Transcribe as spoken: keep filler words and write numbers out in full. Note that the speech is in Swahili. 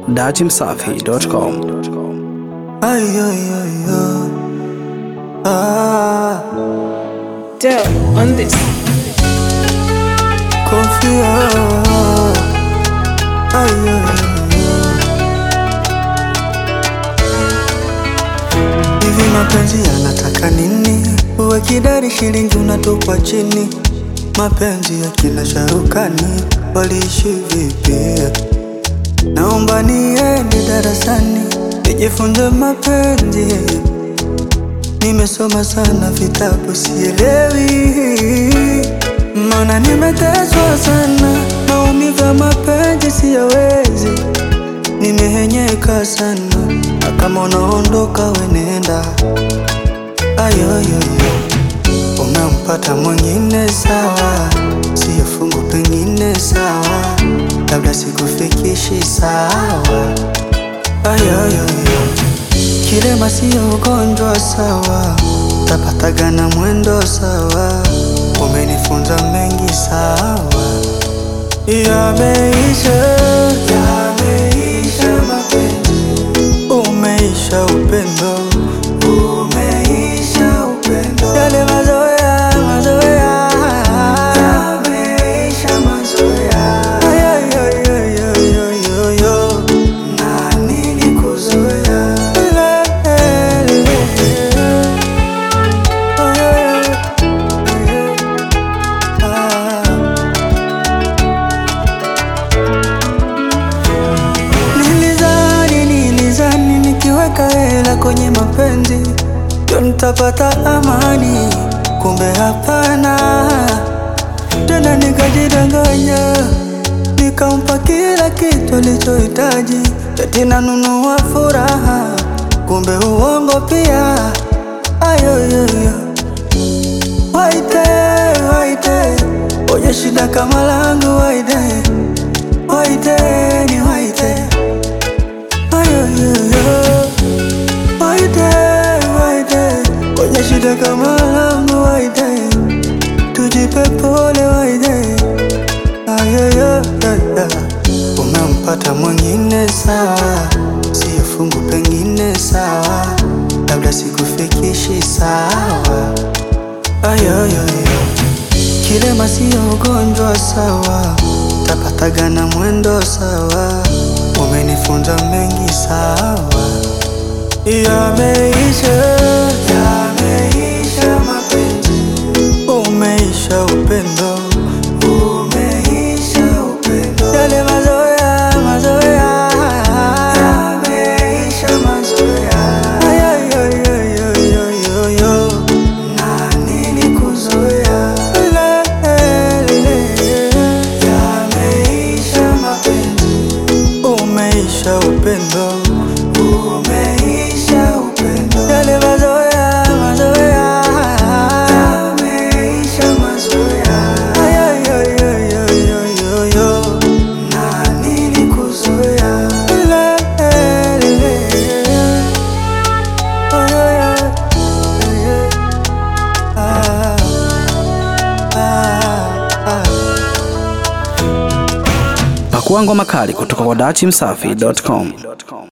dati msafi dot com. Ay, ay, ay, ay. Ah, Del on this. confia. Ay, ay, ay. Hivi mapenzi yanataka nini? Uwe kidari shilingi unatupwa chini. Mapenzi ya kina Sharukani waliishi vipi? Naomba niende darasani nijifunze mapenzi. Nimesoma sana vitabu sielewi, maana nimeteswa sana. Maumivu ya mapenzi siyawezi, nimehenyeka sana. Na kama unaondoka we nenda. Ayoyoyo, umempata mwingine sawa, siyo fungu pengine sawa, labda sikufikishi sawa. Ayoyoyo, kilema siyo ugonjwa sawa, tapataga na mwendo sawa. Umenifunza mengi sawa. Yameisha, yameisha mapenzi, umeisha upendo, umeisha upendo. Yale mazoea, mazoea, yameisha mazoea. Ayoyoyoyoyoyo, na nilikuzoea. Nilizani, nilizani nikiweka hela kwenye mapenzi ndio nitapata amani, kumbe hapana. Tena nikajidanganya, nikampa kila kitu alichohitaji, eti nanunua furaha, kumbe uongo pia. Ayoyoyo, waite, waite, oye shida kama langu waite, waite, ni waite. Ayoyoyo, waite, waite, oye shida kama langu waite, tujipe pole waite. Ayoyoyo, umempata mwingine sawa, siyo fungu pengine sawa, labda sikufikishi sawa. Ayoyoyo, kilema siyo ugonjwa sawa, tapataga na mwendo sawa. Umenifunza mengi sawa. Yameisha, yameisha mapenzi, umeisha upendo, umeisha upendo. Yale mazoea, mazoea, yameisha mazoea. Ayoyoyoyoyoyo, na nilikuzoea. Yameisha mapenzi, umeisha upendo, umeisha upendo. Yale mazoea, mazoea, yameisha mazoea. Ayoyoyoyoyoyo, na nilikuzoea. Ah, ah, ah. Pakua ngoma kali kutoka kwa dati msafi dot com.